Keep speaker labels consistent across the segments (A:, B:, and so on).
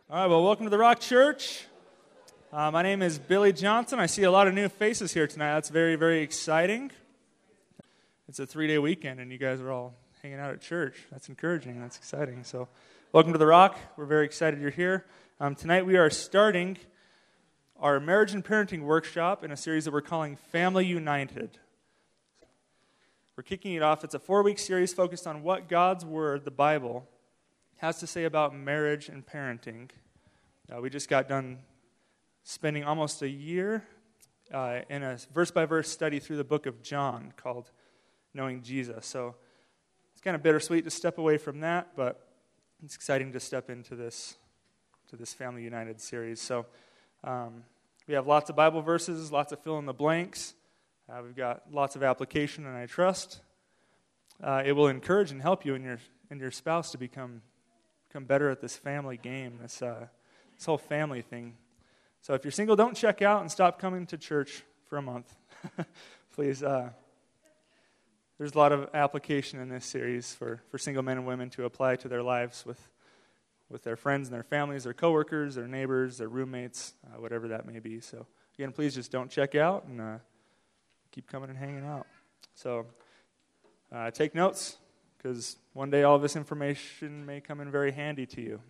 A: All right, well, welcome to the Rock Church. My name is Billy Johnson. I see a lot of new faces here tonight. That's very, very exciting. It's a 3-day weekend, and you guys are all hanging out at church. That's encouraging. That's exciting. So, welcome to the Rock. We're very excited you're here. Tonight we are starting our marriage and parenting workshop in a series that we're calling Family United. We're kicking it off. It's a 4-week series focused on what God's Word, the Bible, has to say about marriage and parenting. We just got done spending almost a year in a verse-by-verse study through the book of John called Knowing Jesus. So it's kind of bittersweet to step away from that, but it's exciting to step into this Family United series. So we have lots of Bible verses, lots of fill-in-the-blanks. We've got lots of application, and I trust it will encourage and help you and your spouse to become better at this family game, this whole family thing. So if you're single, don't check out and stop coming to church for a month. Please. There's a lot of application in this series for single men and women to apply to their lives with their friends and their families, their coworkers, their neighbors, their roommates, whatever that may be. So again, please just don't check out and keep coming and hanging out. So take notes, because one day all this information may come in very handy to you.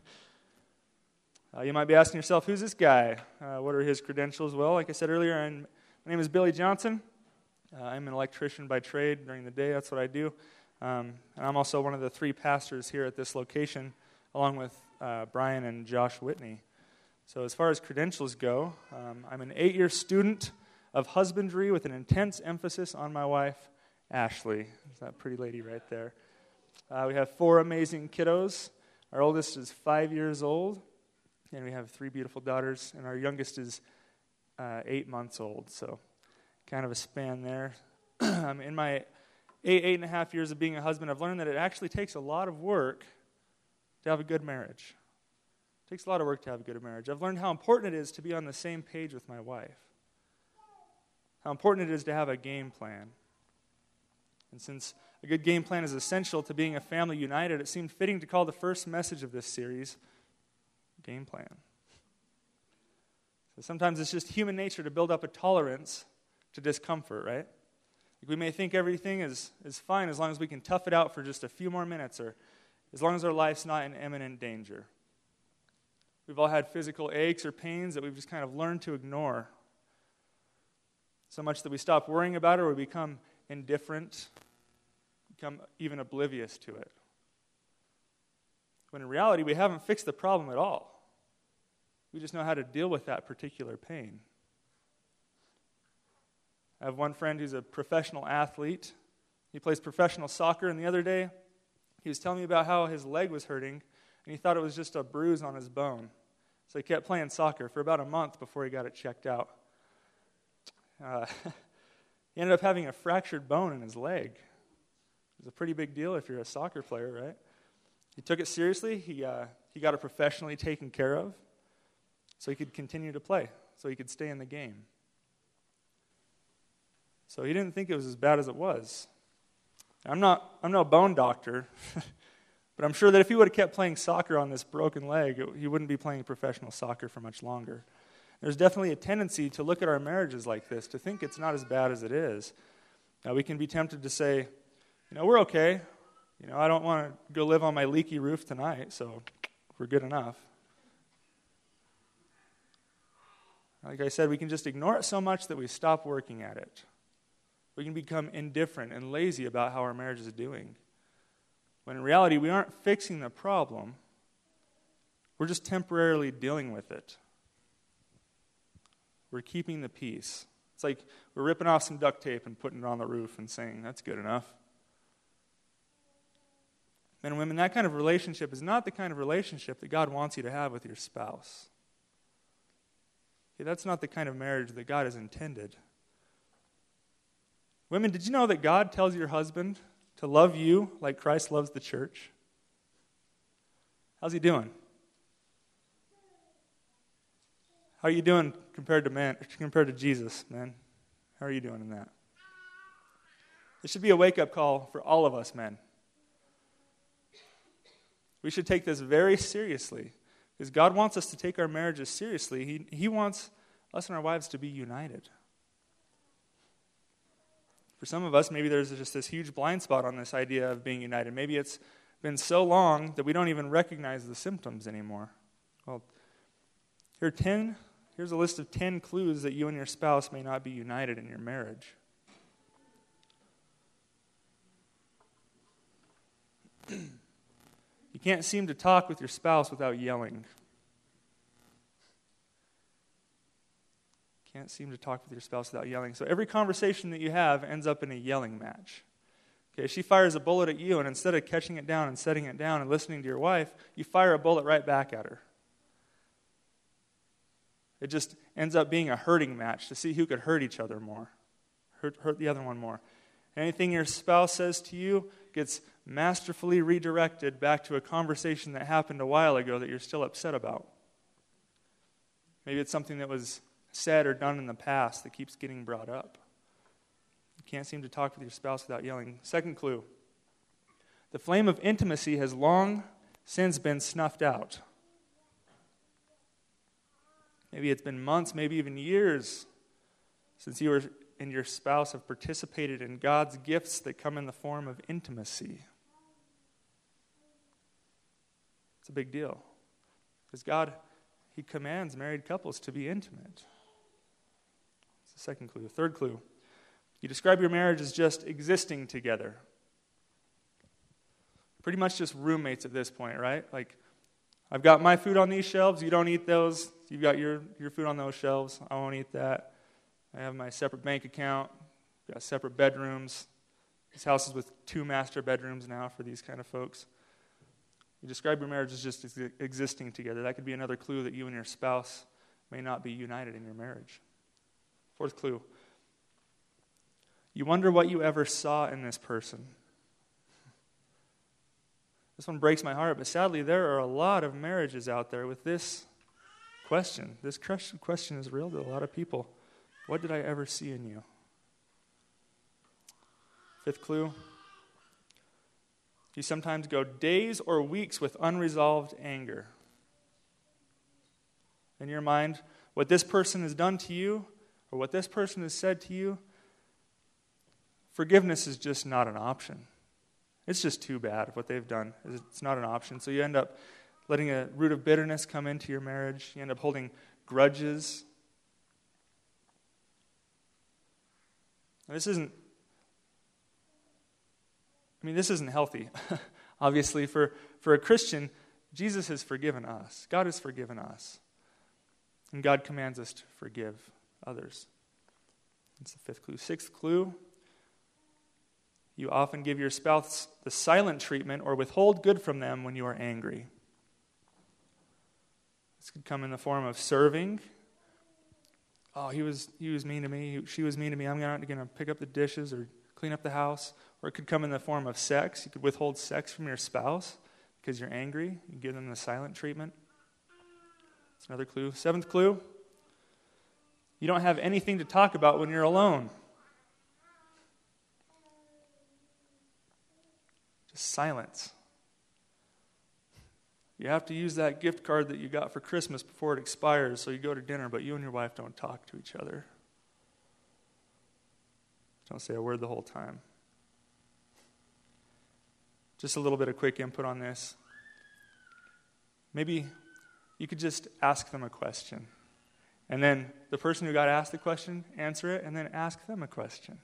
A: You might be asking yourself, who's this guy? What are his credentials? Well, like I said earlier, my name is Billy Johnson. I'm an electrician by trade. During the day, that's what I do. And I'm also one of the 3 pastors here at this location, along with Brian and Josh Whitney. So as far as credentials go, I'm an 8-year student of husbandry with an intense emphasis on my wife, Ashley. Is that pretty lady right there? We have 4 amazing kiddos. Our oldest is 5 years old, and we have 3 beautiful daughters, and our youngest is 8 months old, so kind of a span there. In my 8.5 years of being a husband, I've learned that it actually takes a lot of work to have a good marriage. It takes a lot of work to have a good marriage. I've learned how important it is to be on the same page with my wife, how important it is to have a game plan. And since a good game plan is essential to being a family united, it seemed fitting to call the first message of this series, Game Plan. So sometimes it's just human nature to build up a tolerance to discomfort, right? We may think everything is fine as long as we can tough it out for just a few more minutes, or as long as our life's not in imminent danger. We've all had physical aches or pains that we've just kind of learned to ignore, so much that we stop worrying about it or we become indifferent, become even oblivious to it. When in reality, we haven't fixed the problem at all. We just know how to deal with that particular pain. I have one friend who's a professional athlete. He plays professional soccer, and the other day, he was telling me about how his leg was hurting, and he thought it was just a bruise on his bone. So he kept playing soccer for about a month before he got it checked out. He ended up having a fractured bone in his leg. It's a pretty big deal if you're a soccer player, right? He took it seriously. He got it professionally taken care of so he could continue to play, so he could stay in the game. So he didn't think it was as bad as it was. I'm no bone doctor, but I'm sure that if he would have kept playing soccer on this broken leg, he wouldn't be playing professional soccer for much longer. There's definitely a tendency to look at our marriages like this, to think it's not as bad as it is. Now, we can be tempted to say, we're okay. I don't want to go live on my leaky roof tonight, so we're good enough. Like I said, we can just ignore it so much that we stop working at it. We can become indifferent and lazy about how our marriage is doing. When in reality, we aren't fixing the problem. We're just temporarily dealing with it. We're keeping the peace. It's like we're ripping off some duct tape and putting it on the roof and saying, that's good enough. Men and women, that kind of relationship is not the kind of relationship that God wants you to have with your spouse. Okay, that's not the kind of marriage that God has intended. Women, did you know that God tells your husband to love you like Christ loves the church? How's he doing? How are you doing compared to Jesus, man? How are you doing in that? This should be a wake-up call for all of us men. We should take this very seriously, Because God wants us to take our marriages seriously. He wants us and our wives to be united. For some of us, maybe there's just this huge blind spot on this idea of being united. Maybe it's been so long that we don't even recognize the symptoms anymore. Well, here's a list of 10 clues that you and your spouse may not be united in your marriage. You can't seem to talk with your spouse without yelling. Can't seem to talk with your spouse without yelling. So every conversation that you have ends up in a yelling match. Okay, she fires a bullet at you, and instead of catching it down and setting it down and listening to your wife, you fire a bullet right back at her. It just ends up being a hurting match to see who could hurt each other more, hurt the other one more. Anything your spouse says to you gets masterfully redirected back to a conversation that happened a while ago that you're still upset about. Maybe it's something that was said or done in the past that keeps getting brought up. You can't seem to talk with your spouse without yelling. Second clue. The flame of intimacy has long since been snuffed out. Maybe it's been months, maybe even years since you and your spouse have participated in God's gifts that come in the form of intimacy. It's a big deal. Because God, He commands married couples to be intimate. It's the second clue. Third clue. You describe your marriage as just existing together. Pretty much just roommates at this point, right? Like, I've got my food on these shelves, you don't eat those. You've got your food on those shelves, I won't eat that. I have my separate bank account, got separate bedrooms. This house is with 2 master bedrooms now for these kind of folks. You describe your marriage as just existing together. That could be another clue that you and your spouse may not be united in your marriage. Fourth clue. You wonder what you ever saw in this person. This one breaks my heart, but sadly there are a lot of marriages out there with this question. This question is real to a lot of people. What did I ever see in you? Fifth clue. You sometimes go days or weeks with unresolved anger. In your mind, what this person has done to you, or what this person has said to you, forgiveness is just not an option. It's just too bad what they've done. It's not an option. So you end up letting a root of bitterness come into your marriage. You end up holding grudges. Now, this isn't healthy. Obviously, for a Christian, Jesus has forgiven us. God has forgiven us. And God commands us to forgive others. That's the fifth clue. Sixth clue. You often give your spouse the silent treatment or withhold good from them when you are angry. This could come in the form of serving. Oh, he was mean to me. She was mean to me. I'm not going to pick up the dishes or clean up the house. Or it could come in the form of sex. You could withhold sex from your spouse because you're angry. You give them the silent treatment. That's another clue. Seventh clue. You don't have anything to talk about when you're alone. Just silence. You have to use that gift card that you got for Christmas before it expires, so you go to dinner, but you and your wife don't talk to each other. Don't say a word the whole time. Just a little bit of quick input on this. Maybe you could just ask them a question. And then the person who got asked the question, answer it, and then ask them a question.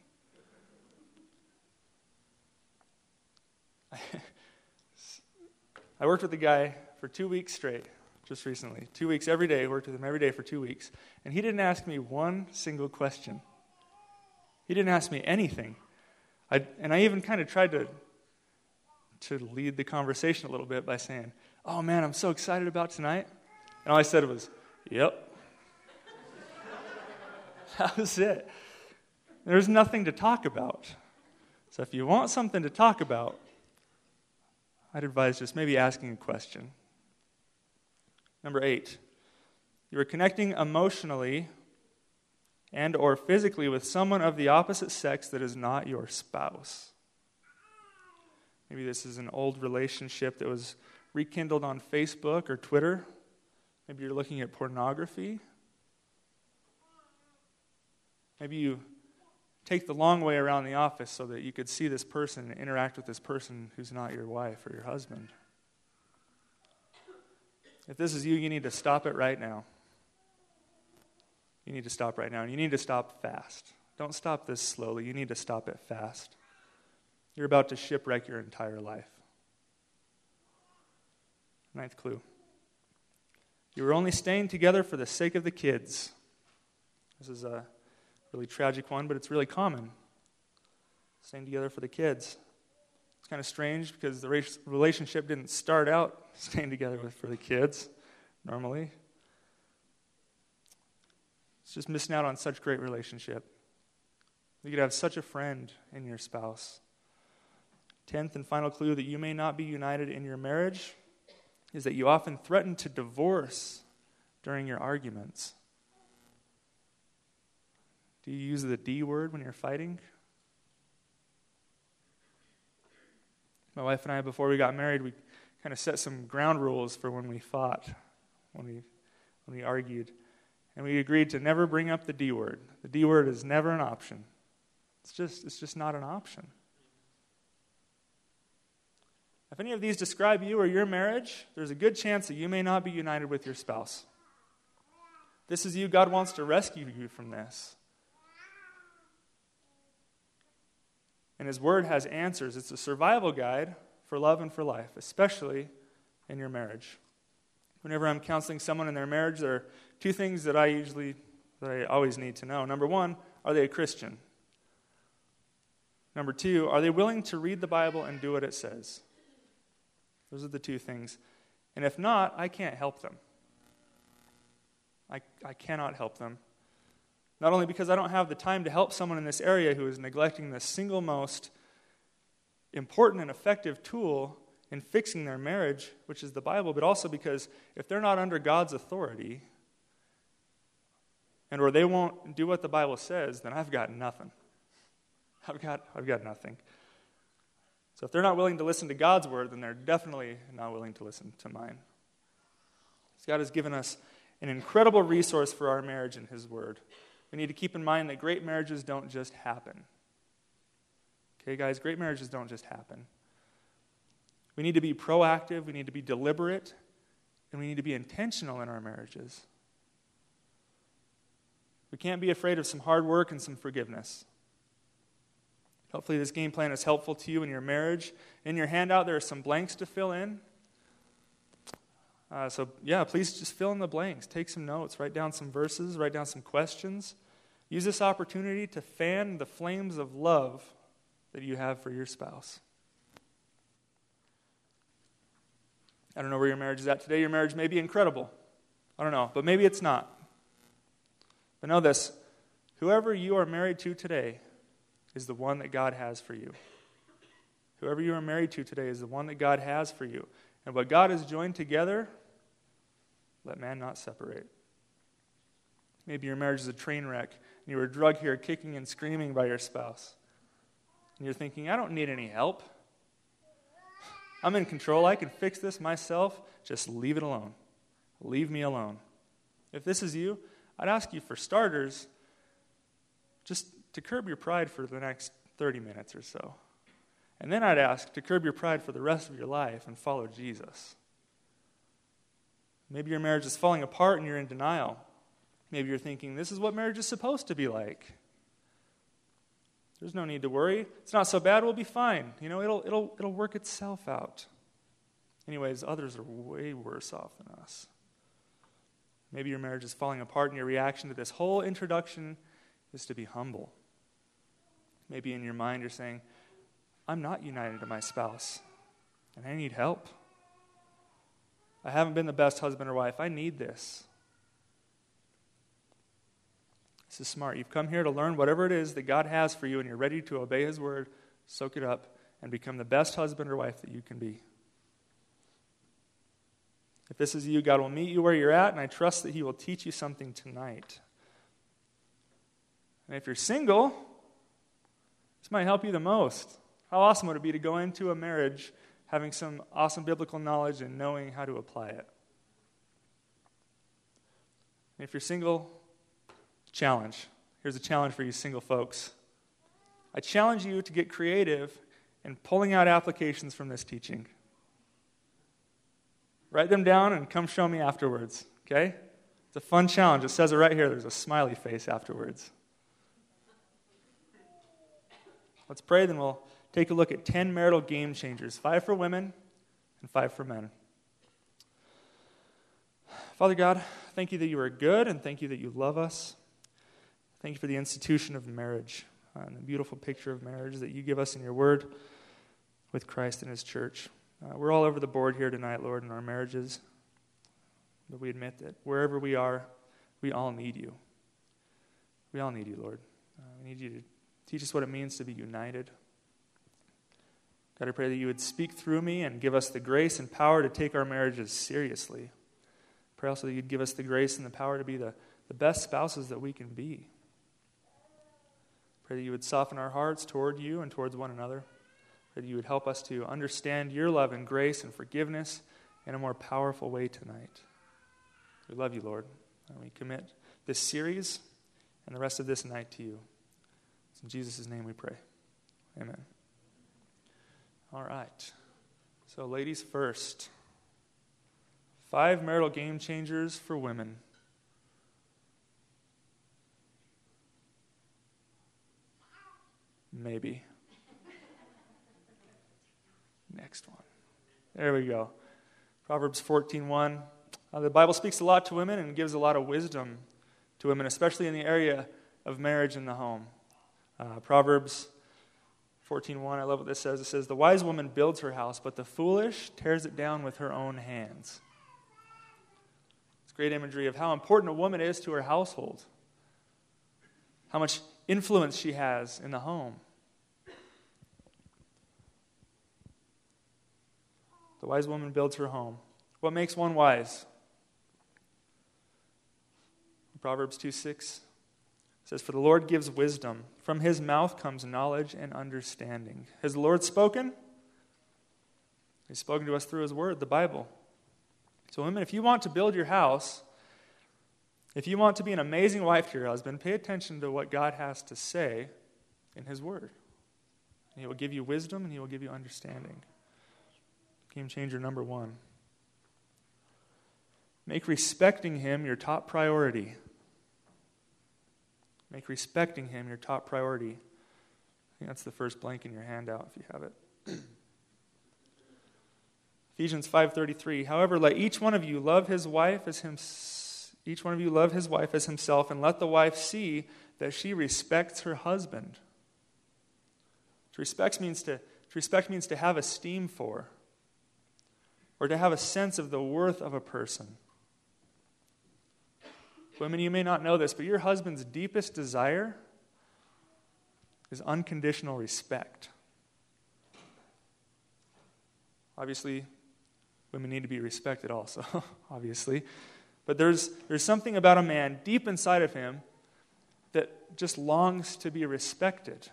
A: I worked with a guy for 2 weeks straight, just recently. 2 weeks every day, worked with him every day for 2 weeks. And he didn't ask me one single question. He didn't ask me anything. I even kind of tried to lead the conversation a little bit by saying, "Oh man, I'm so excited about tonight." And all I said was, "Yep." That was it. There's nothing to talk about. So if you want something to talk about, I'd advise just maybe asking a question. Number 8, you are connecting emotionally and or physically with someone of the opposite sex that is not your spouse. Maybe this is an old relationship that was rekindled on Facebook or Twitter. Maybe you're looking at pornography. Maybe you take the long way around the office so that you could see this person and interact with this person who's not your wife or your husband. If this is you, you need to stop it right now. You need to stop right now, and you need to stop fast. Don't stop this slowly. You need to stop it fast. You're about to shipwreck your entire life. Ninth clue. You were only staying together for the sake of the kids. This is a really tragic one, but it's really common. Staying together for the kids. It's kind of strange because the relationship didn't start out staying together for the kids, normally. It's just missing out on such great relationship. You could have such a friend in your spouse. 10th and final clue that you may not be united in your marriage is that you often threaten to divorce during your arguments. Do you use the D word when you're fighting? My wife and I, before we got married, we kind of set some ground rules for when we fought, when we argued. And we agreed to never bring up the D word. The D word is never an option. It's just not an option. If any of these describe you or your marriage, there's a good chance that you may not be united with your spouse. This is you. God wants to rescue you from this. And His Word has answers. It's a survival guide for love and for life, especially in your marriage. Whenever I'm counseling someone in their marriage, there are two things that I always need to know. Number one, are they a Christian? Number two, are they willing to read the Bible and do what it says? Those are the two things. And if not, I can't help them. I cannot help them. Not only because I don't have the time to help someone in this area who is neglecting the single most important and effective tool in fixing their marriage, which is the Bible, but also because if they're not under God's authority, and or they won't do what the Bible says, then I've got nothing. I've got nothing. So if they're not willing to listen to God's word, then they're definitely not willing to listen to mine. So God has given us an incredible resource for our marriage in His word. We need to keep in mind that great marriages don't just happen. Okay, guys, great marriages don't just happen. We need to be proactive, we need to be deliberate, and we need to be intentional in our marriages. We can't be afraid of some hard work and some forgiveness. Hopefully this game plan is helpful to you in your marriage. In your handout, there are some blanks to fill in. Please just fill in the blanks. Take some notes. Write down some verses. Write down some questions. Use this opportunity to fan the flames of love that you have for your spouse. I don't know where your marriage is at today. Your marriage may be incredible. I don't know, but maybe it's not. But know this. Whoever you are married to today is the one that God has for you. Whoever you are married to today is the one that God has for you. And what God has joined together, let man not separate. Maybe your marriage is a train wreck, and you were drugged here kicking and screaming by your spouse. And you're thinking, I don't need any help. I'm in control. I can fix this myself. Just leave it alone. Leave me alone. If this is you, I'd ask you for starters, just to curb your pride for the next 30 minutes or so. And then I'd ask to curb your pride for the rest of your life and follow Jesus. Maybe your marriage is falling apart and you're in denial. Maybe you're thinking, this is what marriage is supposed to be like. There's no need to worry. It's not so bad, we'll be fine. You know, it'll work itself out. Anyways, others are way worse off than us. Maybe your marriage is falling apart and your reaction to this whole introduction is to be humble. Maybe in your mind you're saying, I'm not united to my spouse, and I need help. I haven't been the best husband or wife. I need this. This is smart. You've come here to learn whatever it is that God has for you, and you're ready to obey His word, soak it up, and become the best husband or wife that you can be. If this is you, God will meet you where you're at, and I trust that He will teach you something tonight. And if you're single, this might help you the most. How awesome would it be to go into a marriage having some awesome biblical knowledge and knowing how to apply it? And if you're single, challenge. Here's a challenge for you single folks. I challenge you to get creative in pulling out applications from this teaching. Write them down and come show me afterwards, okay? It's a fun challenge. It says it right here. There's a smiley face afterwards. Let's pray, then we'll take a look at 10 marital game changers, 5 for women and 5 for men. Father God, thank you that you are good, and thank you that you love us. Thank you for the institution of marriage and the beautiful picture of marriage that you give us in your word with Christ and his church. We're all over the board here tonight, Lord, in our marriages, but we admit that wherever we are, we all need you. We all need you, Lord. We need you to teach us what it means to be united. God, I pray that you would speak through me and give us the grace and power to take our marriages seriously. Pray also that you'd give us the grace and the power to be the best spouses that we can be. Pray that you would soften our hearts toward you and towards one another. Pray that you would help us to understand your love and grace and forgiveness in a more powerful way tonight. We love you, Lord, and we commit this series and the rest of this night to you. It's in Jesus' name we pray. Amen. All right. So ladies first. 5 marital game changers for women. Maybe. Next one. There we go. Proverbs 14:1. The Bible speaks a lot to women and gives a lot of wisdom to women, especially in the area of marriage in the home. Proverbs 14:1, I love what this says. It says, "The wise woman builds her house, but the foolish tears it down with her own hands." It's great imagery of how important a woman is to her household, how much influence she has in the home. The wise woman builds her home. What makes one wise? Proverbs 2:6 says, "For the Lord gives wisdom. From his mouth comes knowledge and understanding." Has the Lord spoken? He's spoken to us through his word, the Bible. So women, if you want to build your house, if you want to be an amazing wife to your husband, pay attention to what God has to say in his word. And he will give you wisdom and he will give you understanding. Game changer number 1. Make respecting him your top priority. Make respecting him your top priority. I think that's the first blank in your handout if you have it. Ephesians 5:33. "However, let each one of you love his wife as himself, and let the wife see that she respects her husband." To respect means to have esteem for, or to have a sense of the worth of a person. Women, you may not know this, but your husband's deepest desire is unconditional respect. Obviously, women need to be respected also, obviously. But there's something about a man deep inside of him that just longs to be respected.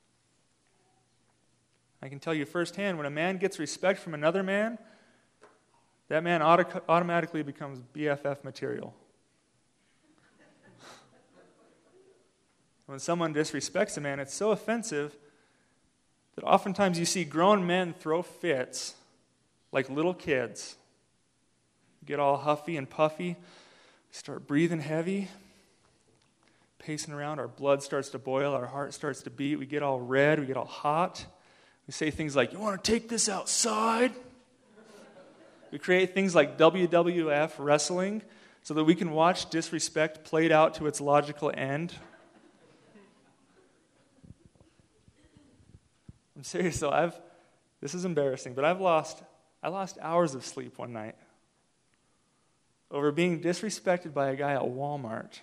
A: I can tell you firsthand, when a man gets respect from another man, that man automatically becomes BFF material. When someone disrespects a man, it's so offensive that oftentimes you see grown men throw fits like little kids. Get all huffy and puffy, start breathing heavy, pacing around, our blood starts to boil, our heart starts to beat, we get all red, we get all hot. We say things like, "You want to take this outside?" We create things like WWF wrestling so that we can watch disrespect played out to its logical end. I'm serious though, this is embarrassing, but I lost hours of sleep one night over being disrespected by a guy at Walmart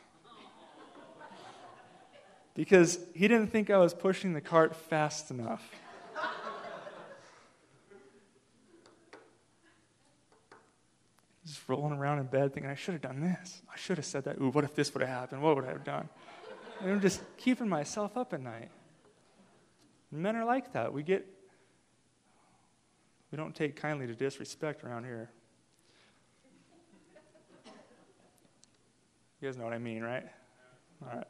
A: because he didn't think I was pushing the cart fast enough. Just rolling around in bed thinking, I should have done this. I should have said that. Ooh, what if this would have happened? What would I have done? And I'm just keeping myself up at night. Men are like that. We don't take kindly to disrespect around here. You guys know what I mean, right? All right.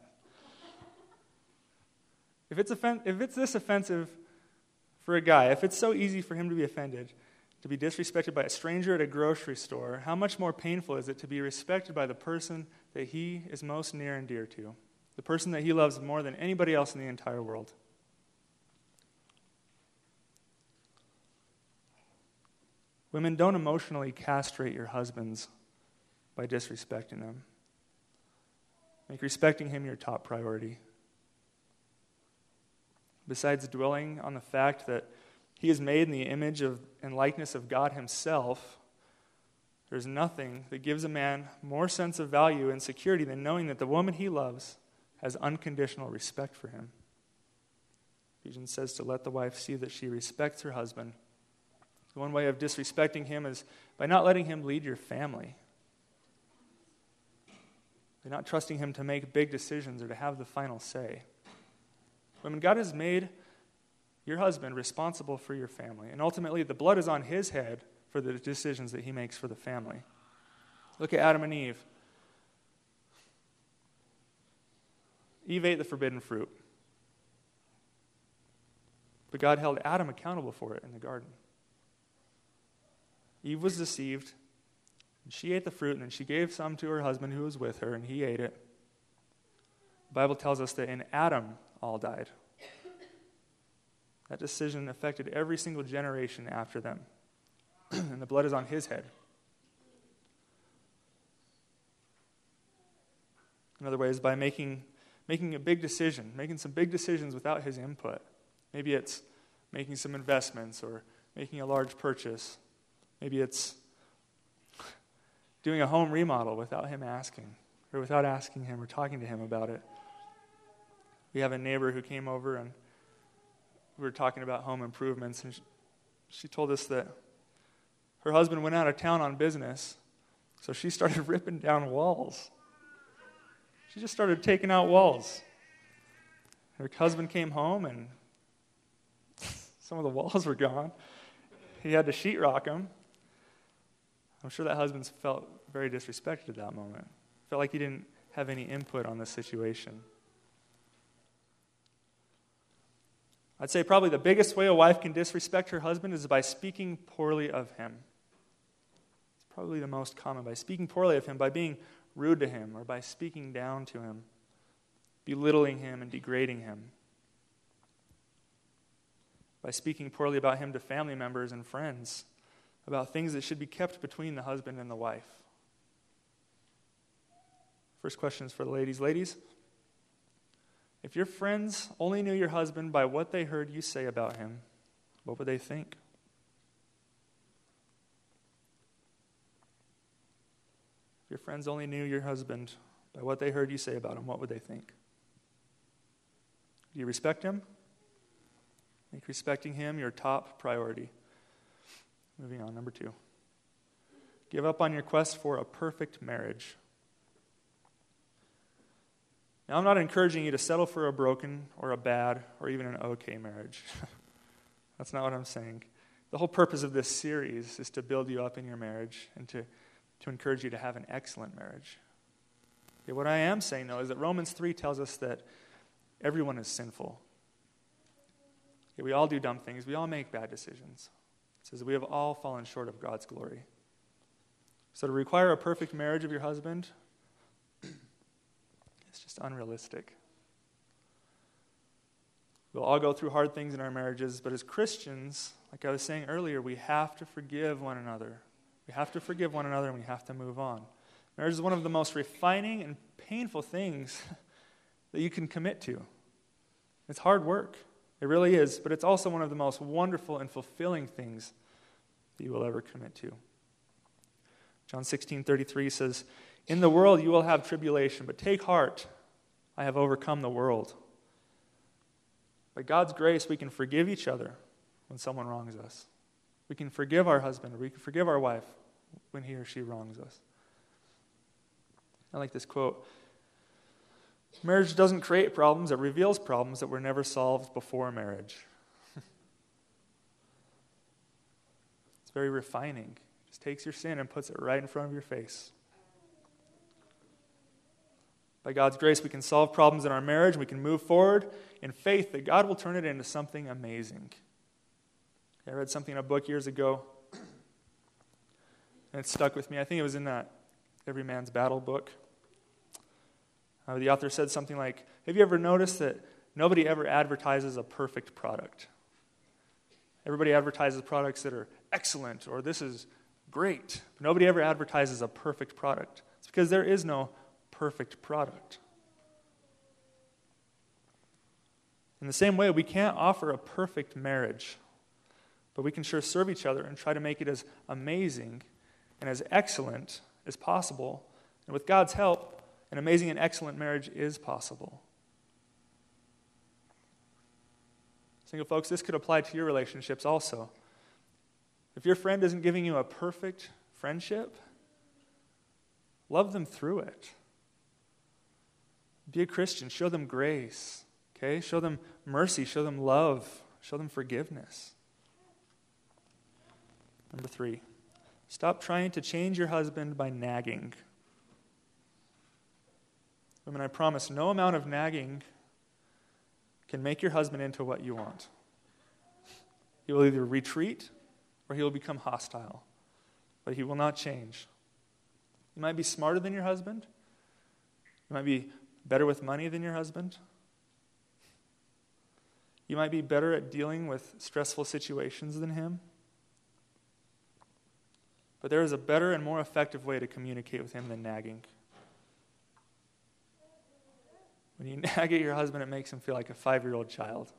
A: If it's this offensive for a guy, if it's so easy for him to be offended, to be disrespected by a stranger at a grocery store, how much more painful is it to be respected by the person that he is most near and dear to, the person that he loves more than anybody else in the entire world? Women, don't emotionally castrate your husbands by disrespecting them. Make respecting him your top priority. Besides dwelling on the fact that he is made in the image of and likeness of God himself, there's nothing that gives a man more sense of value and security than knowing that the woman he loves has unconditional respect for him. Ephesians says to let the wife see that she respects her husband. One way of disrespecting him is by not letting him lead your family. By not trusting him to make big decisions or to have the final say. Women, God has made your husband responsible for your family. And ultimately, the blood is on his head for the decisions that he makes for the family. Look at Adam and Eve. Eve ate the forbidden fruit. But God held Adam accountable for it in the garden. Eve was deceived, and she ate the fruit, and then she gave some to her husband who was with her, and he ate it. The Bible tells us that in Adam, all died. That decision affected every single generation after them. And the blood is on his head. In other ways, by making a big decision, making some big decisions without his input. Maybe it's making some investments or making a large purchase. Maybe it's doing a home remodel without him asking, or without asking him or talking to him about it. We have a neighbor who came over and we were talking about home improvements, and she told us that her husband went out of town on business, so she started ripping down walls. She just started taking out walls. Her husband came home and some of the walls were gone. He had to sheetrock them. I'm sure that husband felt very disrespected at that moment. Felt like he didn't have any input on the situation. I'd say probably the biggest way a wife can disrespect her husband is by speaking poorly of him. It's probably the most common, by speaking poorly of him, by being rude to him, or by speaking down to him, belittling him and degrading him. By speaking poorly about him to family members and friends, about things that should be kept between the husband and the wife. First question is for the ladies. Ladies, if your friends only knew your husband by what they heard you say about him, what would they think? If your friends only knew your husband by what they heard you say about him, what would they think? Do you respect him? Make respecting him your top priority. Moving on, number 2. Give up on your quest for a perfect marriage. Now, I'm not encouraging you to settle for a broken or a bad or even an okay marriage. That's not what I'm saying. The whole purpose of this series is to build you up in your marriage and to encourage you to have an excellent marriage. Okay, what I am saying, though, is that Romans 3 tells us that everyone is sinful. Okay, we all do dumb things. We all make bad decisions. It says that we have all fallen short of God's glory. So to require a perfect marriage of your husband, it's just unrealistic. We'll all go through hard things in our marriages, but as Christians, like I was saying earlier, we have to forgive one another. We have to forgive one another, and we have to move on. Marriage is one of the most refining and painful things that you can commit to. It's hard work. It really is, but it's also one of the most wonderful and fulfilling things that you will ever commit to. John 16:33 says, "In the world you will have tribulation, but take heart, I have overcome the world." By God's grace, we can forgive each other when someone wrongs us. We can forgive our husband, or we can forgive our wife when he or she wrongs us. I like this quote. Marriage doesn't create problems, it reveals problems that were never solved before marriage. It's very refining. It just takes your sin and puts it right in front of your face. By God's grace, we can solve problems in our marriage, and we can move forward in faith that God will turn it into something amazing. I read something in a book years ago, and it stuck with me. I think it was in that Every Man's Battle book. The author said something like, have you ever noticed that nobody ever advertises a perfect product? Everybody advertises products that are excellent or this is great. Nobody ever advertises a perfect product. It's because there is no perfect product. In the same way, we can't offer a perfect marriage, but we can sure serve each other and try to make it as amazing and as excellent as possible. And with God's help, an amazing and excellent marriage is possible. Single folks, this could apply to your relationships also. If your friend isn't giving you a perfect friendship, love them through it. Be a Christian. Show them grace. Okay? Show them mercy. Show them love. Show them forgiveness. Number 3, stop trying to change your husband by nagging. Women, I promise, no amount of nagging can make your husband into what you want. He will either retreat or he will become hostile, but he will not change. You might be smarter than your husband. You might be better with money than your husband. You might be better at dealing with stressful situations than him. But there is a better and more effective way to communicate with him than nagging. When you nag at your husband, it makes him feel like a 5-year-old child.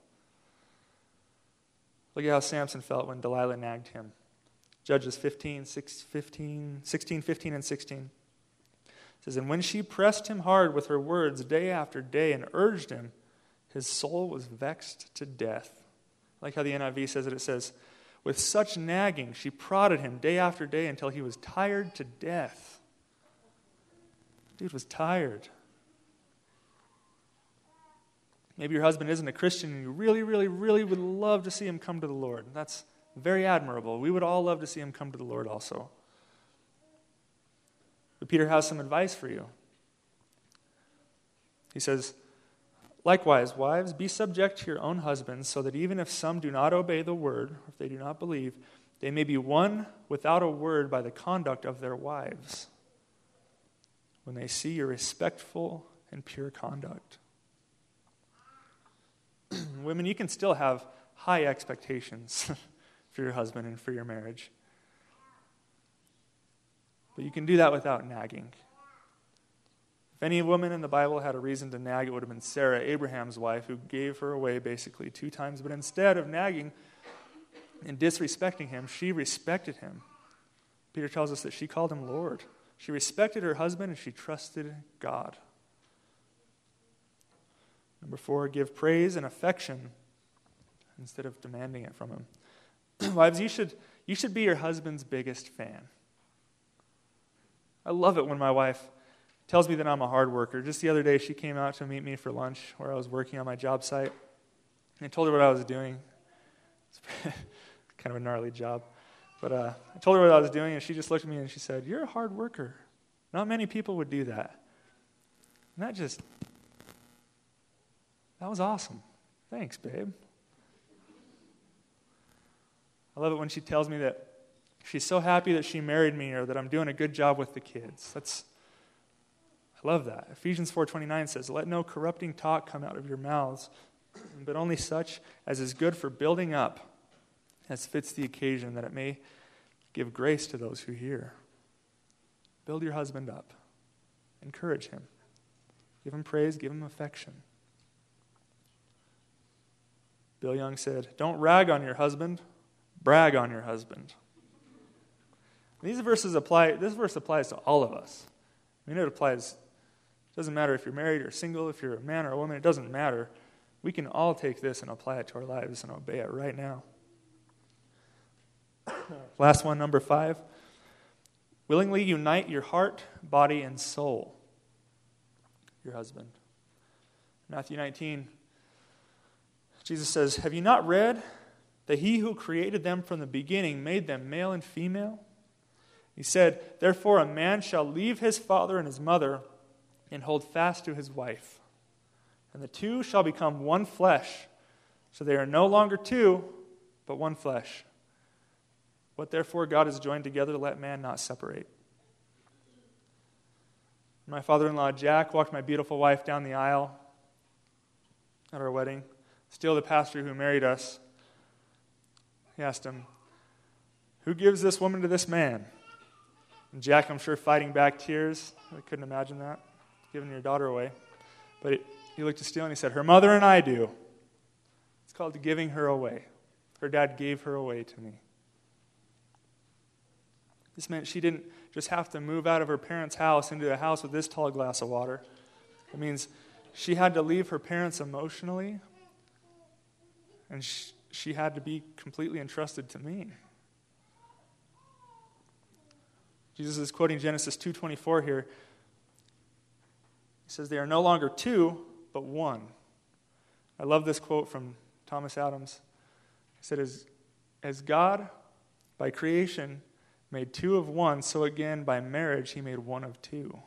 A: Look at how Samson felt when Delilah nagged him. Judges 16, 15, and 16. It says, and when she pressed him hard with her words day after day and urged him, his soul was vexed to death. I like how the NIV says it. It says, with such nagging, she prodded him day after day until he was tired to death. Dude was tired. Maybe your husband isn't a Christian and you really, really, really would love to see him come to the Lord. That's very admirable. We would all love to see him come to the Lord also. But Peter has some advice for you. He says, likewise, wives, be subject to your own husbands, so that even if some do not obey the word, or if they do not believe, they may be won without a word by the conduct of their wives, when they see your respectful and pure conduct. Women, you can still have high expectations for your husband and for your marriage. But you can do that without nagging. If any woman in the Bible had a reason to nag, it would have been Sarah, Abraham's wife, who gave her away basically 2 times. But instead of nagging and disrespecting him, she respected him. Peter tells us that she called him Lord. She respected her husband and she trusted God. Number 4, give praise and affection instead of demanding it from him. Wives, you should be your husband's biggest fan. I love it when my wife tells me that I'm a hard worker. Just the other day, she came out to meet me for lunch where I was working on my job site. And I told her what I was doing. It's kind of a gnarly job. But I told her what I was doing, and she just looked at me and she said, you're a hard worker. Not many people would do that. And that was awesome. Thanks, babe. I love it when she tells me that she's so happy that she married me or that I'm doing a good job with the kids. I love that. Ephesians 4:29 says, let no corrupting talk come out of your mouths, but only such as is good for building up, as fits the occasion, that it may give grace to those who hear. Build your husband up. Encourage him. Give him praise, give him affection. Bill Young said, don't rag on your husband, brag on your husband. This verse applies to all of us. I mean, it doesn't matter if you're married or single, if you're a man or a woman, it doesn't matter. We can all take this and apply it to our lives and obey it right now. Last one, number 5. Willingly unite your heart, body, and soul. Your husband. Matthew 19, Jesus says, have you not read that he who created them from the beginning made them male and female? He said, therefore a man shall leave his father and his mother and hold fast to his wife, and the two shall become one flesh. So they are no longer two, but one flesh. What therefore God has joined together, let man not separate. My father-in-law, Jack, walked my beautiful wife down the aisle at our wedding. Still, the pastor who married us, he asked him, "Who gives this woman to this man?" And Jack, I'm sure, fighting back tears. I couldn't imagine that, giving your daughter away. But he looked at Steele and he said, "Her mother and I do." It's called giving her away. Her dad gave her away to me. This meant she didn't just have to move out of her parents' house into a house with this tall glass of water. It means she had to leave her parents emotionally, and she had to be completely entrusted to me. Jesus is quoting Genesis 2:24 here. He says, "They are no longer two, but one." I love this quote from Thomas Adams. He said, as God, by creation, made two of one, so again, by marriage, he made one of two.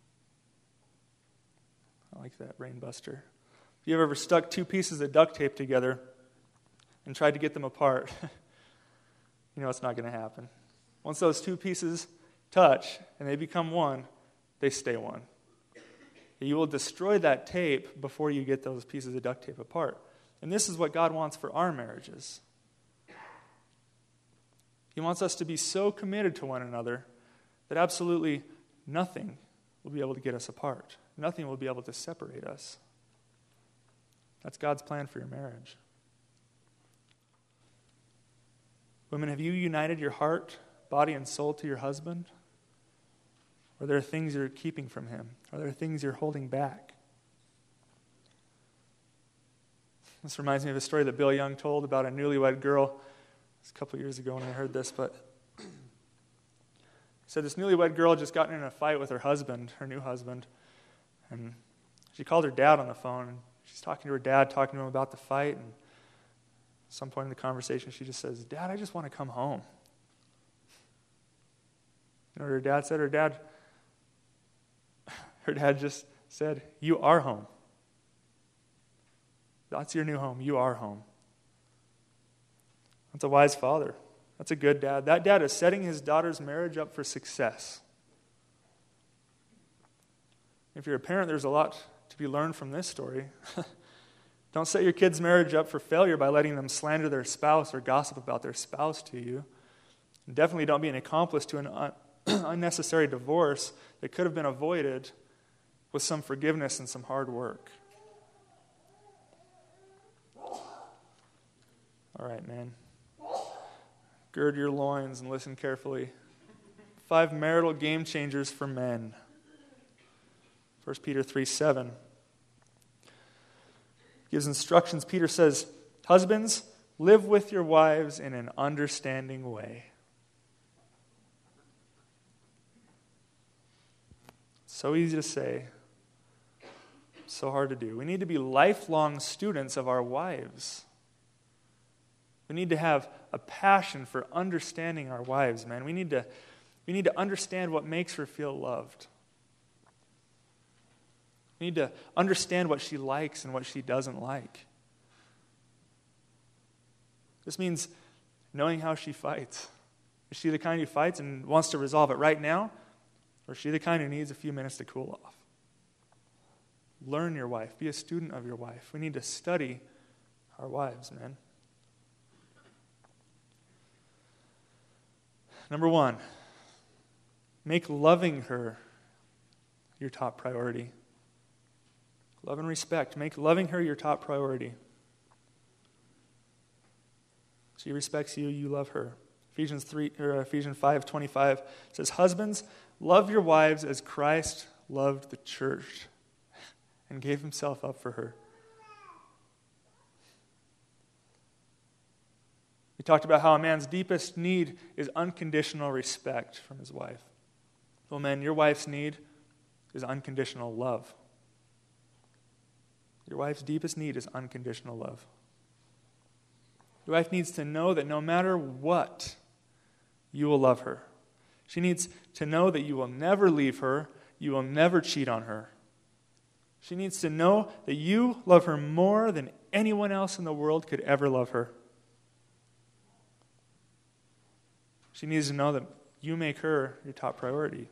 A: I like that, brainbuster. If you've ever stuck two pieces of duct tape together and tried to get them apart, you know it's not going to happen. Once those two pieces touch and they become one, they stay one. You will destroy that tape before you get those pieces of duct tape apart. And this is what God wants for our marriages. He wants us to be so committed to one another that absolutely nothing will be able to get us apart. Nothing will be able to separate us. That's God's plan for your marriage. Women, have you united your heart, body, and soul to your husband? Or are there things you're keeping from him? Are there things you're holding back? This reminds me of a story that Bill Young told about a newlywed girl. It was a couple years ago when I heard this, but he said this newlywed girl had just gotten in a fight with her husband, her new husband, and she called her dad on the phone, and she's talking to her dad, talking to him about the fight, and at some point in the conversation, she just says, "Dad, I just want to come home." You know what her dad said? Her dad just said, "You are home. That's your new home. You are home." That's a wise father. That's a good dad. That dad is setting his daughter's marriage up for success. If you're a parent, there's a lot to be learned from this story. Don't set your kid's marriage up for failure by letting them slander their spouse or gossip about their spouse to you. And definitely don't be an accomplice to an unnecessary divorce that could have been avoided with some forgiveness and some hard work. All right, man. Gird your loins and listen carefully. 5 marital game changers for men. 1 Peter 3:7 gives instructions. Peter says, "Husbands, live with your wives in an understanding way." So easy to say, so hard to do. We need to be lifelong students of our wives. We need to have a passion for understanding our wives, man. We need to understand what makes her feel loved. We need to understand what she likes and what she doesn't like. This means knowing how she fights. Is she the kind who fights and wants to resolve it right now? Or is she the kind who needs a few minutes to cool off? Learn your wife. Be a student of your wife. We need to study our wives, man. Number 1, make loving her your top priority. Love and respect. Make loving her your top priority. She respects you, you love her. Ephesians 5:25 says, "Husbands, love your wives as Christ loved the church and gave himself up for her." We talked about how a man's deepest need is unconditional respect from his wife. Well, men, your wife's need is unconditional love. Your wife's deepest need is unconditional love. Your wife needs to know that no matter what, you will love her. She needs to know that you will never leave her, you will never cheat on her, She needs to know that you love her more than anyone else in the world could ever love her. She needs to know that you make her your top priority.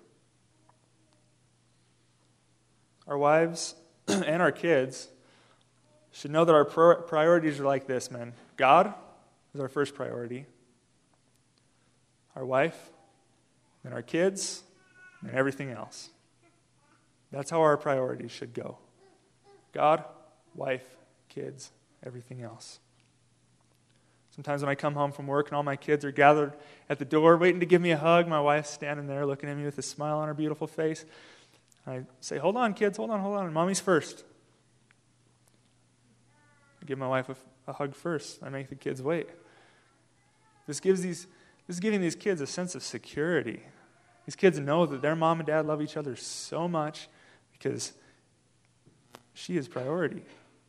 A: Our wives and our kids should know that our priorities are like this, men. God is our first priority. Our wife, and our kids, and everything else. That's how our priorities should go. God, wife, kids, everything else. Sometimes when I come home from work and all my kids are gathered at the door waiting to give me a hug, my wife's standing there looking at me with a smile on her beautiful face. I say, hold on, kids, hold on, and mommy's first. I give my wife a hug first. I make the kids wait. This is giving these kids a sense of security. These kids know that their mom and dad love each other so much because she is priority.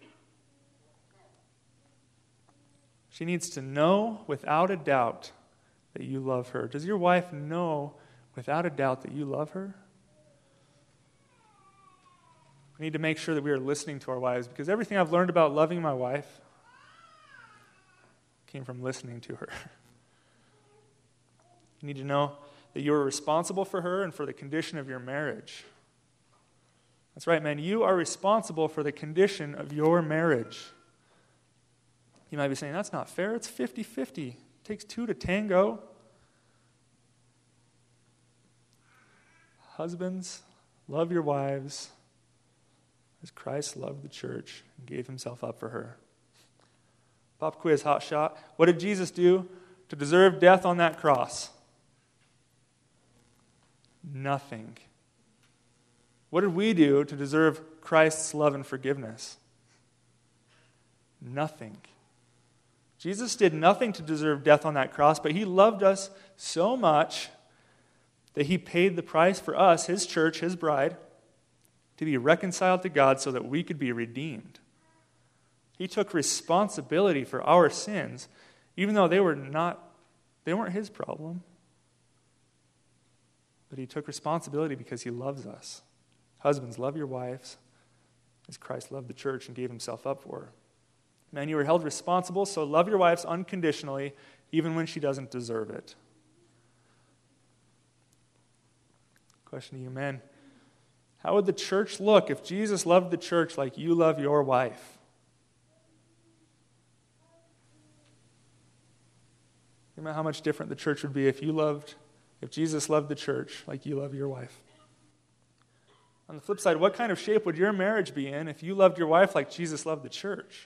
A: She needs to know without a doubt that you love her. Does your wife know without a doubt that you love her? We need to make sure that we are listening to our wives, because everything I've learned about loving my wife came from listening to her. You need to know that you are responsible for her and for the condition of your marriage. That's right, man. You are responsible for the condition of your marriage. You might be saying, that's not fair. It's 50-50. It takes two to tango. Husbands, love your wives as Christ loved the church and gave himself up for her. Pop quiz, hot shot. What did Jesus do to deserve death on that cross? Nothing. What did we do to deserve Christ's love and forgiveness? Nothing. Jesus did nothing to deserve death on that cross, but he loved us so much that he paid the price for us, his church, his bride, to be reconciled to God so that we could be redeemed. He took responsibility for our sins, even though they weren't his problem. But he took responsibility because he loves us. Husbands, love your wives as Christ loved the church and gave himself up for her. Men, you are held responsible, so love your wives unconditionally, even when she doesn't deserve it. Question to you, men. How would the church look if Jesus loved the church like you love your wife? Think about how much different the church would be if Jesus loved the church like you love your wife. On the flip side, what kind of shape would your marriage be in if you loved your wife like Jesus loved the church?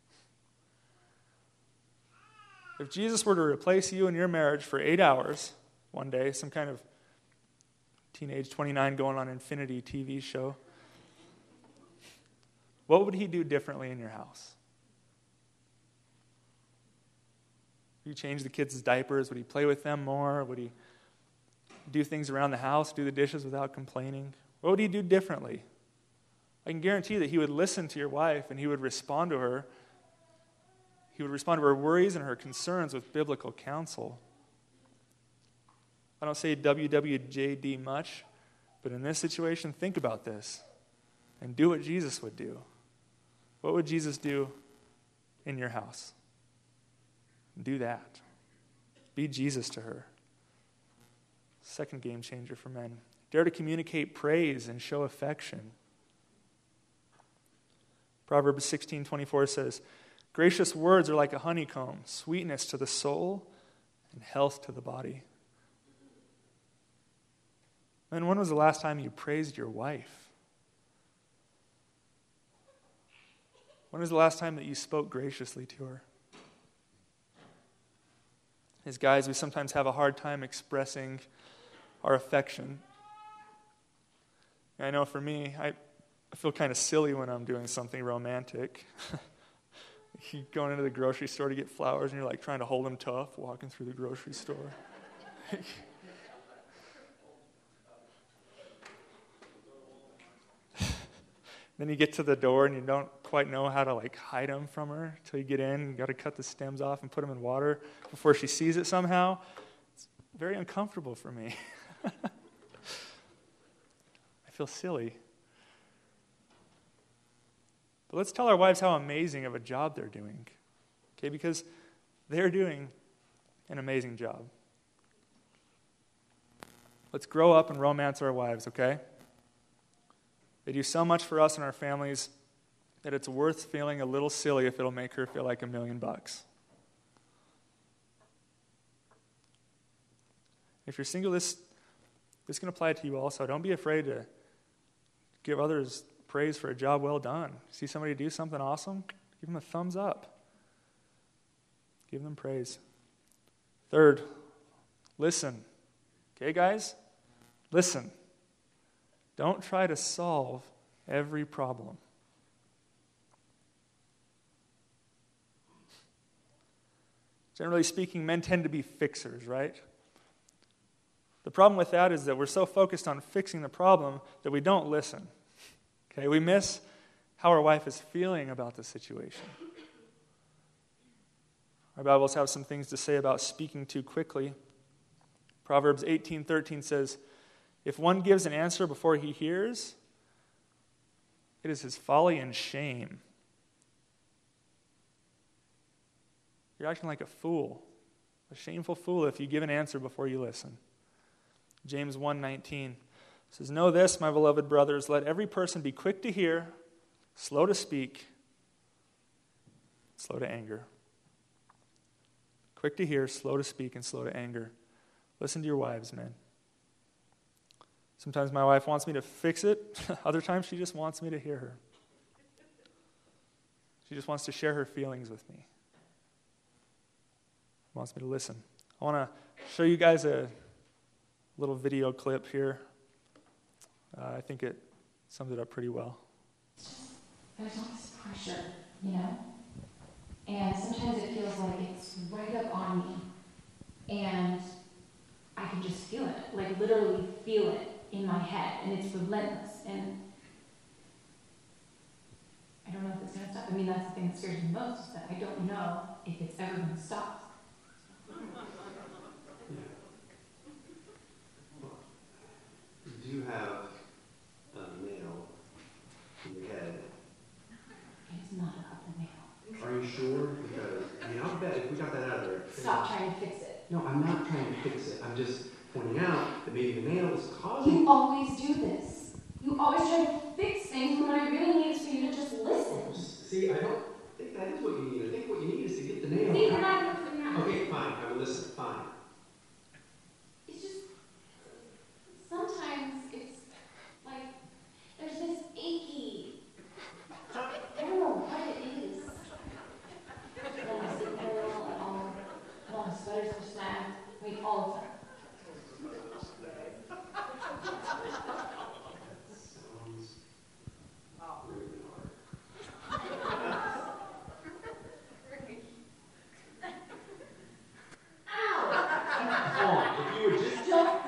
A: If Jesus were to replace you in your marriage for 8 hours one day, some kind of teenage 29 going on Infinity TV show, what would he do differently in your house? Would he change the kids' diapers? Would he play with them more? Would he do things around the house, do the dishes without complaining? What would he do differently? I can guarantee that he would listen to your wife and he would respond to her. He would respond to her worries and her concerns with biblical counsel. I don't say WWJD much, but in this situation, think about this and do what Jesus would do. What would Jesus do in your house? Do that. Be Jesus to her. Second game changer for men. Dare to communicate praise and show affection. Proverbs 16:24 says, gracious words are like a honeycomb, sweetness to the soul and health to the body. And when was the last time you praised your wife? When was the last time that you spoke graciously to her? As guys, we sometimes have a hard time expressing our affection. And I know for me, I feel kind of silly when I'm doing something romantic. You going into the grocery store to get flowers and you're like trying to hold them tough walking through the grocery store. Then you get to the door and you don't quite know how to hide them from her until you get in. You got to cut the stems off and put them in water before she sees it somehow. It's very uncomfortable for me. I feel silly. But let's tell our wives how amazing of a job they're doing. Okay, because they're doing an amazing job. Let's grow up and romance our wives, okay? They do so much for us and our families that it's worth feeling a little silly if it'll make her feel like $1 million. If you're single, this can apply to you also. Don't be afraid to give others praise for a job well done. See somebody do something awesome? Give them a thumbs up. Give them praise. Third, listen. Okay, guys? Listen. Don't try to solve every problem. Generally speaking, men tend to be fixers, right? The problem with that is that we're so focused on fixing the problem that we don't listen. Okay, we miss how our wife is feeling about the situation. Our Bibles have some things to say about speaking too quickly. Proverbs 18:13 says, "If one gives an answer before he hears, it is his folly and shame." You're acting like a fool, a shameful fool if you give an answer before you listen. James 1:19 says, "Know this, my beloved brothers, let every person be quick to hear, slow to speak, slow to anger." Quick to hear, slow to speak, and slow to anger. Listen to your wives, men. Sometimes my wife wants me to fix it. Other times she just wants me to hear her. She just wants to share her feelings with me. Wants me to listen. I want to show you guys a little video clip here. I think it sums it up pretty well.
B: There's all this pressure, you know? And sometimes it feels like it's right up on me. And I can just feel it, like literally feel it in my head. And it's relentless. And I don't know if it's going to stop. I mean, that's the thing that scares me most, is that I don't know if it's ever going to stop.
C: Do you have a nail in your head?
B: It's not about the nail.
C: Are you sure? Because, I'll bet if we got that out of there.
B: Stop trying to fix it.
C: No, I'm not trying to fix it. I'm just pointing out that maybe the nail is causing...
B: You always do this. You always try to fix things when what I really need is for you to just listen.
C: See, I don't think that is what you need. I think what you need is to get the nail.
B: See, we're not going to figure it out.
C: Okay, fine. I will listen. Fine.
B: It's just, sometimes it's like, there's this achy, I don't know what it is. Then I sit there at all, and all my sweaters are snagged, all the time.
C: Sounds really hard.
B: Ow!
C: If you would just...
B: Don't.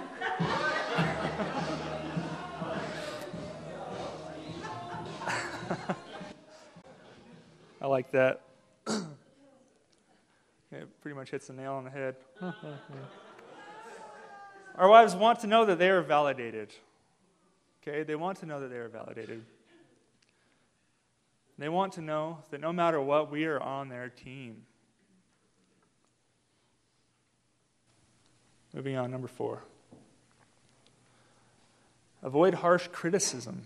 A: I like that. It pretty much hits the nail on the head. Our wives want to know that they are validated. Okay? They want to know that they are validated. They want to know that no matter what, we are on their team. Moving on, number 4. Avoid harsh criticism.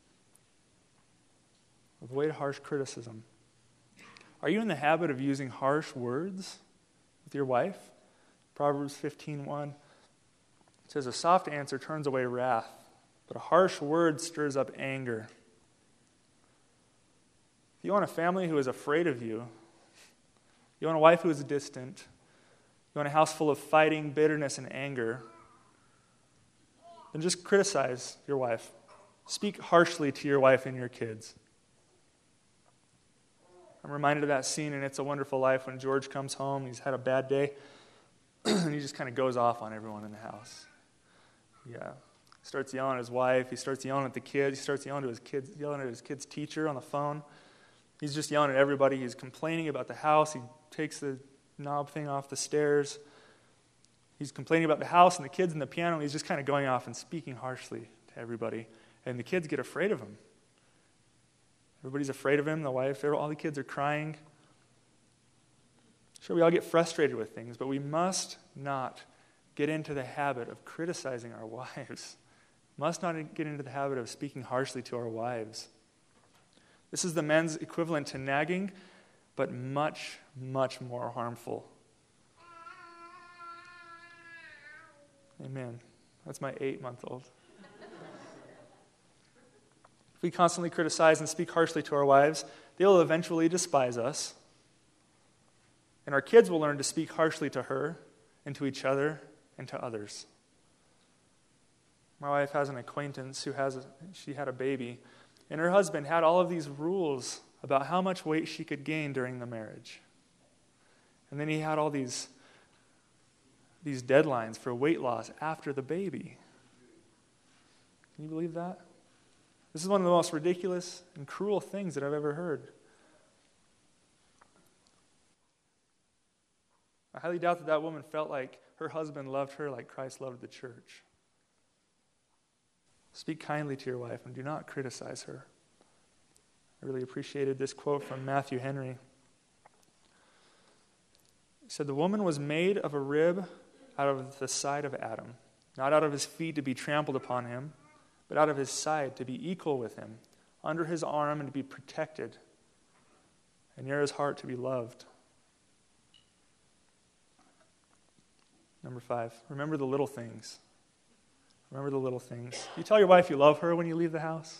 A: Avoid harsh criticism. Are you in the habit of using harsh words with your wife? Proverbs 15:1 says, "A soft answer turns away wrath, but a harsh word stirs up anger." If you want a family who is afraid of you, you want a wife who is distant, you want a house full of fighting, bitterness, and anger, then just criticize your wife. Speak harshly to your wife and your kids. I'm reminded of that scene in It's a Wonderful Life when George comes home, he's had a bad day, and he just kind of goes off on everyone in the house. Yeah. He starts yelling at his wife, he starts yelling at the kids, he starts yelling at his kid's teacher on the phone. He's just yelling at everybody. He's complaining about the house. He takes the knob thing off the stairs. He's complaining about the house and the kids and the piano. He's just kind of going off and speaking harshly to everybody. And the kids get afraid of him. Everybody's afraid of him, the wife, all the kids are crying. Sure, we all get frustrated with things, but we must not get into the habit of criticizing our wives. Must not get into the habit of speaking harshly to our wives. This is the men's equivalent to nagging, but much, much more harmful. Amen. That's my 8-month-old. If we constantly criticize and speak harshly to our wives, they'll eventually despise us. And our kids will learn to speak harshly to her and to each other and to others. My wife has an acquaintance she had a baby, and her husband had all of these rules about how much weight she could gain during the marriage. And then he had all these deadlines for weight loss after the baby. Can you believe that? This is one of the most ridiculous and cruel things that I've ever heard. I highly doubt that woman felt like her husband loved her like Christ loved the church. Speak kindly to your wife and do not criticize her. I really appreciated this quote from Matthew Henry. He said, "The woman was made of a rib out of the side of Adam, not out of his feet to be trampled upon him, but out of his side to be equal with him, under his arm and to be protected, and near his heart to be loved." Number 5, remember the little things. Remember the little things. You tell your wife you love her when you leave the house?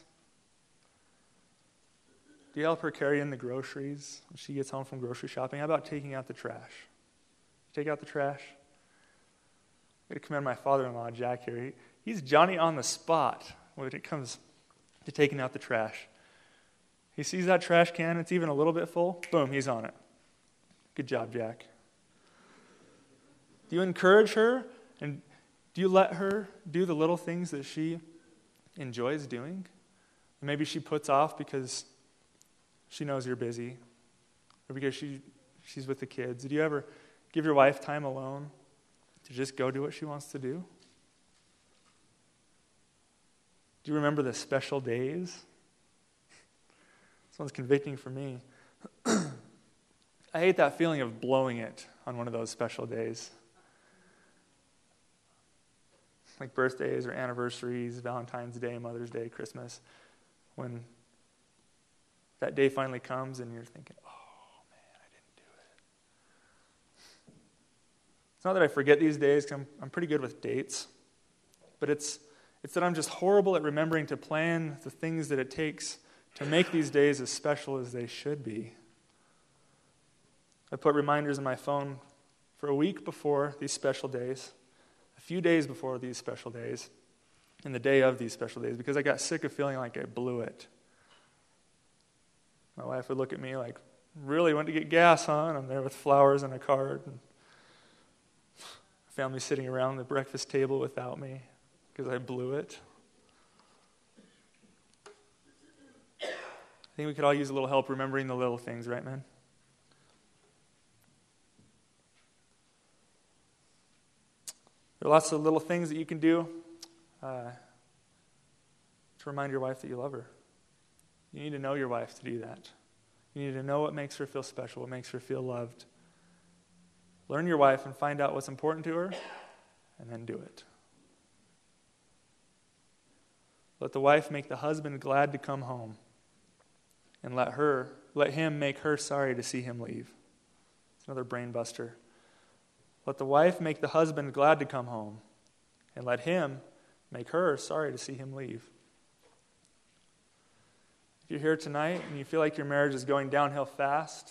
A: Do you help her carry in the groceries when she gets home from grocery shopping? How about taking out the trash? Take out the trash? I'm going to commend my father-in-law, Jack, here. He's Johnny on the spot when it comes to taking out the trash. He sees that trash can, it's even a little bit full, boom, he's on it. Good job, Jack. Do you encourage her, and do you let her do the little things that she enjoys doing? Maybe she puts off because she knows you're busy, or because she's with the kids. Do you ever give your wife time alone to just go do what she wants to do? Do you remember the special days? This one's convicting for me. I hate that feeling of blowing it on one of those special days. Like birthdays or anniversaries, Valentine's Day, Mother's Day, Christmas. When that day finally comes and you're thinking, oh man, I didn't do it. It's not that I forget these days, because I'm pretty good with dates. But it's that I'm just horrible at remembering to plan the things that it takes to make these days as special as they should be. I put reminders in my phone for a week before these special days, a few days before these special days, and the day of these special days, because I got sick of feeling like I blew it. My wife would look at me like, really went to get gas, huh? And I'm there with flowers and a card, and family sitting around the breakfast table without me because I blew it. I think we could all use a little help remembering the little things, right, man? There are lots of little things that you can do to remind your wife that you love her. You need to know your wife to do that. You need to know what makes her feel special, what makes her feel loved. Learn your wife and find out what's important to her, and then do it. Let the wife make the husband glad to come home, and let him make her sorry to see him leave. It's another brain buster. Let the wife make the husband glad to come home, and let him make her sorry to see him leave. If you're here tonight and you feel like your marriage is going downhill fast,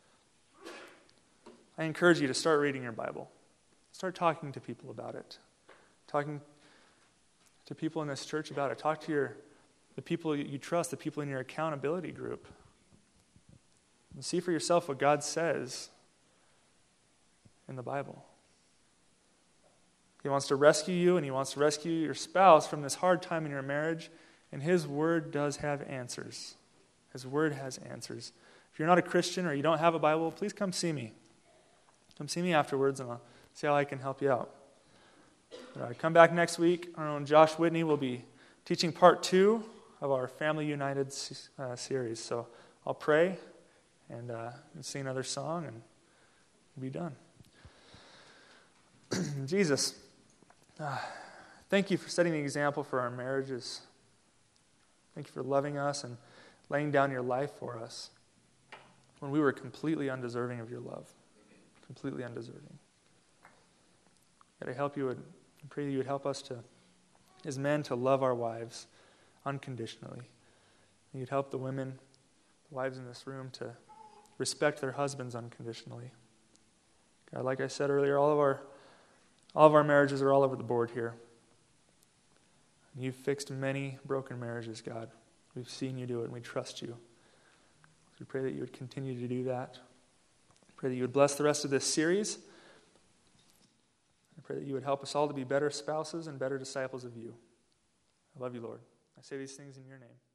A: I encourage you to start reading your Bible. Start talking to people about it. Talking to people in this church about it. Talk to the people you trust, the people in your accountability group. And see for yourself what God says in the Bible. He wants to rescue you, and He wants to rescue your spouse from this hard time in your marriage, and His Word does have answers. His Word has answers. If you're not a Christian or you don't have a Bible, please come see me. Come see me afterwards, and I'll see how I can help you out. Come back next week. Our own Josh Whitney will be teaching part 2 of our Family United series. So I'll pray and sing another song and we'll be done. Jesus, thank you for setting the example for our marriages. Thank you for loving us and laying down your life for us when we were completely undeserving of your love. Completely undeserving. God, I pray that you would help us as men to love our wives unconditionally. And you'd help the women, the wives in this room, to respect their husbands unconditionally. God, like I said earlier, all of our marriages are all over the board here. And you've fixed many broken marriages, God. We've seen you do it, and we trust you. So we pray that you would continue to do that. Pray that you would bless the rest of this series. I pray that you would help us all to be better spouses and better disciples of you. I love you, Lord. I say these things in your name.